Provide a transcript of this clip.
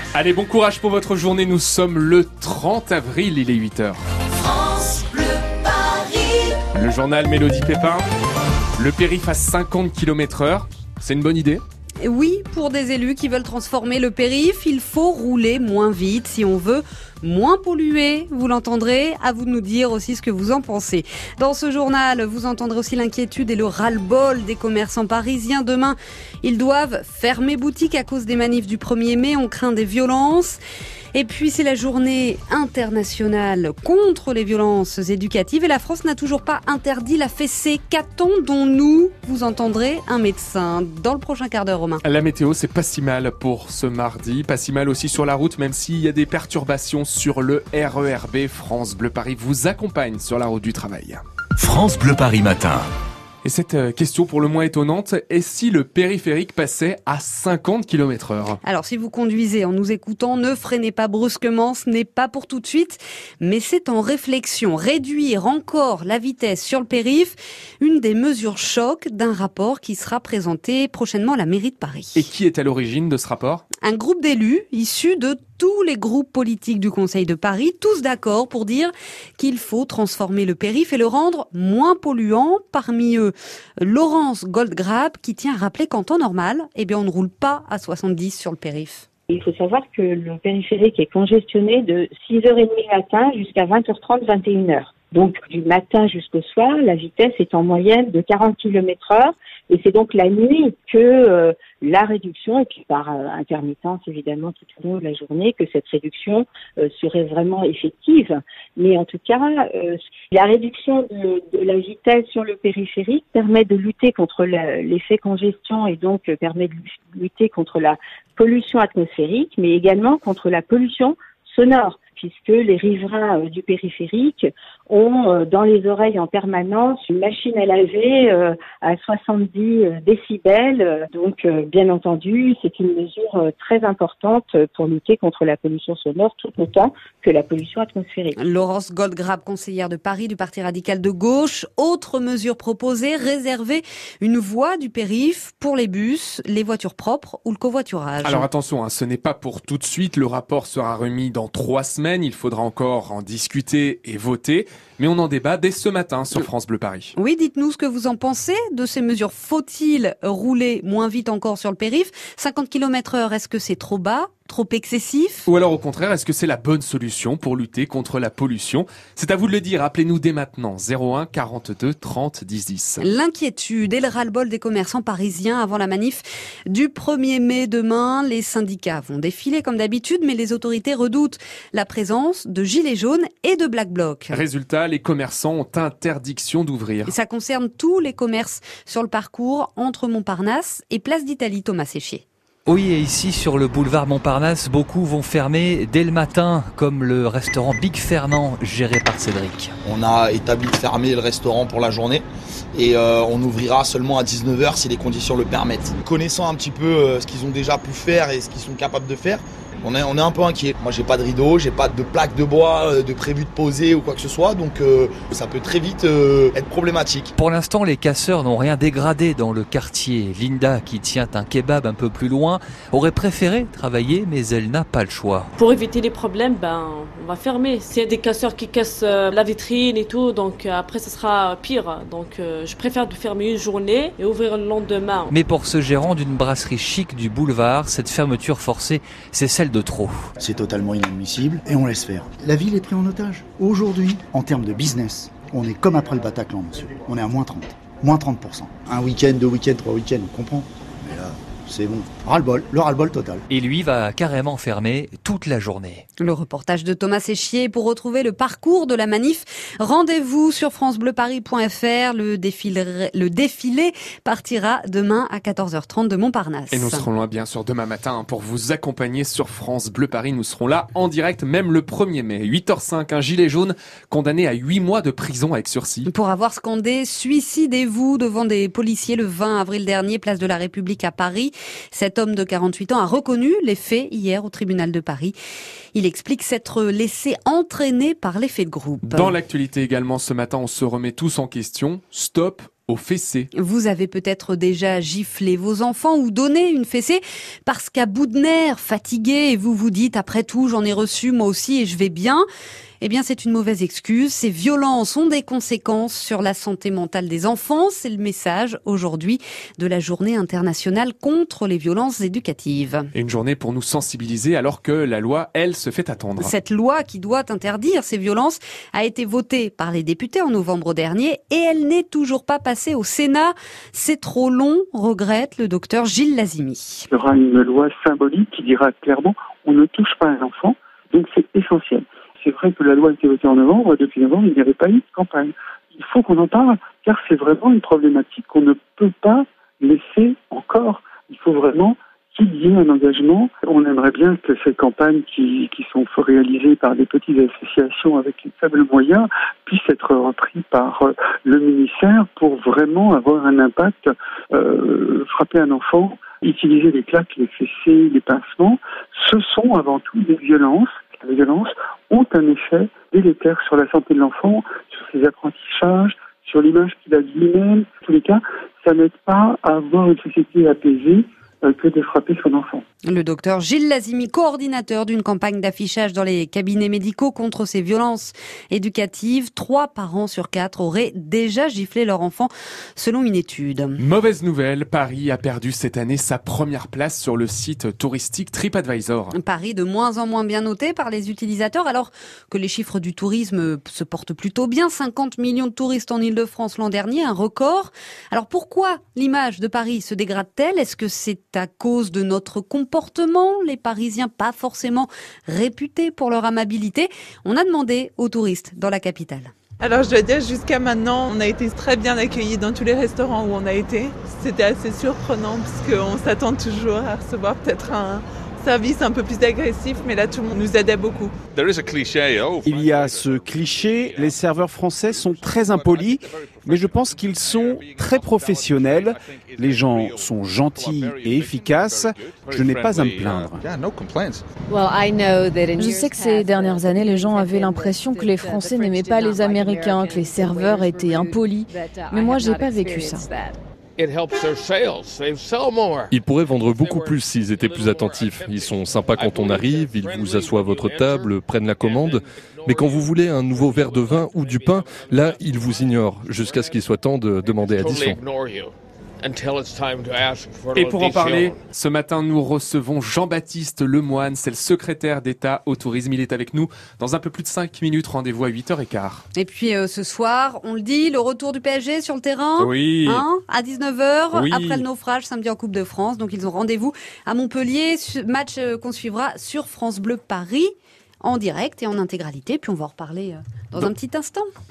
Allez, bon courage pour votre journée. Nous sommes le 30 avril, il est 8h. France Bleu Paris. Le journal Mélodie Pépin. Le périph' à 50 km/h, c'est une bonne idée ? Oui, pour des élus qui veulent transformer le périph', il faut rouler moins vite si on veut moins polluer. Vous l'entendrez, à vous de nous dire aussi ce que vous en pensez. Dans ce journal, vous entendrez aussi l'inquiétude et le ras-le-bol des commerçants parisiens. Demain, ils doivent fermer boutique à cause des manifs du 1er mai. On craint des violences. Et puis c'est la journée internationale contre les violences éducatives et la France n'a toujours pas interdit la fessée. Qu'attendons-nous ? Vous entendrez un médecin dans le prochain quart d'heure, Romain. La météo, c'est pas si mal pour ce mardi, pas si mal aussi sur la route, même s'il y a des perturbations sur le RERB. France Bleu Paris vous accompagne sur la route du travail. France Bleu Paris matin. Et cette question pour le moins étonnante, est si le périphérique passait à 50 km/h ? Alors si vous conduisez en nous écoutant, ne freinez pas brusquement, ce n'est pas pour tout de suite, mais c'est en réflexion. Réduire encore la vitesse sur le périph', une des mesures choc d'un rapport qui sera présenté prochainement à la mairie de Paris. Et qui est à l'origine de ce rapport ? Un groupe d'élus issus de tous les groupes politiques du Conseil de Paris, tous d'accord pour dire qu'il faut transformer le périph' et le rendre moins polluant. Parmi eux, Laurence Goldgrab, qui tient à rappeler qu'en temps normal, on ne roule pas à 70 sur le périph'. Il faut savoir que le périphérique est congestionné de 6h30 matin jusqu'à 20h30, 21h. Donc, du matin jusqu'au soir, la vitesse est en moyenne de 40 km/h. Et c'est donc la nuit que la réduction, et puis par intermittence évidemment tout au long de la journée, que cette réduction serait vraiment effective. Mais en tout cas, la réduction de la vitesse sur le périphérique permet de lutter contre l'effet congestion et donc permet de lutter contre la pollution atmosphérique, mais également contre la pollution sonore, puisque les riverains du périphérique ont dans les oreilles en permanence une machine à laver à 70 décibels. Donc, bien entendu, c'est une mesure très importante pour lutter contre la pollution sonore, tout autant que la pollution atmosphérique. Laurence Goldgrab, conseillère de Paris du Parti radical de gauche. Autre mesure proposée, réserver une voie du périph' pour les bus, les voitures propres ou le covoiturage. Alors attention, ce n'est pas pour tout de suite. Le rapport sera remis dans 3 semaines. Il faudra encore en discuter et voter. Mais on en débat dès ce matin sur France Bleu Paris. Oui, dites-nous ce que vous en pensez de ces mesures. Faut-il rouler moins vite encore sur le périph'? 50 km/h, est-ce que c'est trop bas ? Trop excessif ? Ou alors au contraire, est-ce que c'est la bonne solution pour lutter contre la pollution ? C'est à vous de le dire, appelez-nous dès maintenant, 01 42 30 10 10. L'inquiétude et le ras-le-bol des commerçants parisiens avant la manif du 1er mai demain. Les syndicats vont défiler comme d'habitude, mais les autorités redoutent la présence de gilets jaunes et de Black Bloc. Résultat, les commerçants ont interdiction d'ouvrir. Et ça concerne tous les commerces sur le parcours entre Montparnasse et Place d'Italie, Thomas Séchier. Oui, et ici sur le boulevard Montparnasse, beaucoup vont fermer dès le matin, comme le restaurant Big Fernand, géré par Cédric. On a établi de fermer le restaurant pour la journée et on ouvrira seulement à 19h si les conditions le permettent. Connaissant un petit peu ce qu'ils ont déjà pu faire et ce qu'ils sont capables de faire, on est un peu inquiet. Moi, j'ai pas de rideau, j'ai pas de plaque de bois de prévu de poser ou quoi que ce soit, donc ça peut très vite être problématique. Pour l'instant, les casseurs n'ont rien dégradé dans le quartier. Linda, qui tient un kebab un peu plus loin, aurait préféré travailler, mais elle n'a pas le choix. Pour éviter les problèmes, on va fermer. S'il y a des casseurs qui cassent la vitrine et tout, donc après ça sera pire. Donc je préfère de fermer une journée et ouvrir le lendemain. Mais pour ce gérant d'une brasserie chic du boulevard, cette fermeture forcée, c'est celle de trop. C'est totalement inadmissible et on laisse faire. La ville est prise en otage. Aujourd'hui, en termes de business, on est comme après le Bataclan, monsieur. On est à moins 30. Moins 30%. Un week-end, 2 week-ends, 3 week-ends, on comprend. Mais là, c'est bon. Ras-le-bol, le ras-le-bol total. Et lui va carrément fermer toute la journée. Le reportage de Thomas Séchier. Pour retrouver le parcours de la manif, rendez-vous sur francebleuparis.fr. Le défilé partira demain à 14h30 de Montparnasse. Et nous serons loin bien sûr demain matin pour vous accompagner sur France Bleu Paris. Nous serons là en direct même le 1er mai. 8h05, un gilet jaune condamné à 8 mois de prison avec sursis. Pour avoir scandé « Suicidez-vous » devant des policiers le 20 avril dernier, place de la République à Paris. Cet homme de 48 ans a reconnu les faits hier au tribunal de Paris. Il explique s'être laissé entraîner par l'effet de groupe. Dans l'actualité également ce matin, on se remet tous en question. Stop aux fessées. Vous avez peut-être déjà giflé vos enfants ou donné une fessée parce qu'à bout de nerfs, fatigué, et vous vous dites, après tout, j'en ai reçu moi aussi et je vais bien. Eh bien, c'est une mauvaise excuse. Ces violences ont des conséquences sur la santé mentale des enfants. C'est le message aujourd'hui de la Journée internationale contre les violences éducatives. Et une journée pour nous sensibiliser alors que la loi, elle, se fait attendre. Cette loi qui doit interdire ces violences a été votée par les députés en novembre dernier et elle n'est toujours pas passée au Sénat. C'est trop long, regrette le docteur Gilles Lazimi. Il y aura une loi symbolique qui dira clairement on ne touche pas un enfant, donc c'est essentiel. C'est vrai que la loi a été votée en novembre. Depuis novembre, il n'y avait pas eu de campagne. Il faut qu'on en parle, car c'est vraiment une problématique qu'on ne peut pas laisser encore. Il faut vraiment qu'il y ait un engagement. On aimerait bien que ces campagnes qui sont réalisées par des petites associations avec les faibles moyens puissent être reprises par le ministère pour vraiment avoir un impact. Frapper un enfant, utiliser les claques, les fessées, les pincements, ce sont avant tout des violences. Les violences ont un effet délétère sur la santé de l'enfant, sur ses apprentissages, sur l'image qu'il a de lui-même. En tous les cas, ça n'aide pas à avoir une société apaisée que de frapper son enfant. Le docteur Gilles Lazimi, coordinateur d'une campagne d'affichage dans les cabinets médicaux contre ces violences éducatives. 3 parents sur 4 auraient déjà giflé leur enfant, selon une étude. Mauvaise nouvelle, Paris a perdu cette année sa première place sur le site touristique TripAdvisor. Paris de moins en moins bien noté par les utilisateurs, alors que les chiffres du tourisme se portent plutôt bien. 50 millions de touristes en Île-de-France l'an dernier, un record. Alors pourquoi l'image de Paris se dégrade-t-elle ? Est-ce que c'est à cause de notre comportement, les Parisiens pas forcément réputés pour leur amabilité? On a demandé aux touristes dans la capitale. Alors je dois dire, jusqu'à maintenant, on a été très bien accueillis dans tous les restaurants où on a été. C'était assez surprenant parce qu'on s'attend toujours à recevoir peut-être un service un peu plus agressif, mais là tout le monde nous aidait beaucoup. Il y a ce cliché, les serveurs français sont très impolis, mais je pense qu'ils sont très professionnels. Les gens sont gentils et efficaces. Je n'ai pas à me plaindre. Je sais que ces dernières années, les gens avaient l'impression que les Français n'aimaient pas les Américains, que les serveurs étaient impolis. Mais moi, j'ai pas vécu ça. Ils pourraient vendre beaucoup plus s'ils étaient plus attentifs. Ils sont sympas quand on arrive, ils vous assoient à votre table, prennent la commande. Mais quand vous voulez un nouveau verre de vin ou du pain, là, ils vous ignorent jusqu'à ce qu'il soit temps de demander addition. Et pour en parler, ce matin, nous recevons Jean-Baptiste Lemoine, c'est le secrétaire d'État au tourisme. Il est avec nous dans un peu plus de 5 minutes. Rendez-vous à 8h15. Et puis ce soir, on le dit, le retour du PSG sur le terrain. Oui. À 19h, oui. Après le naufrage samedi en Coupe de France. Donc ils ont rendez-vous à Montpellier. Match qu'on suivra sur France Bleu Paris en direct et en intégralité. Puis on va en reparler dans un petit instant.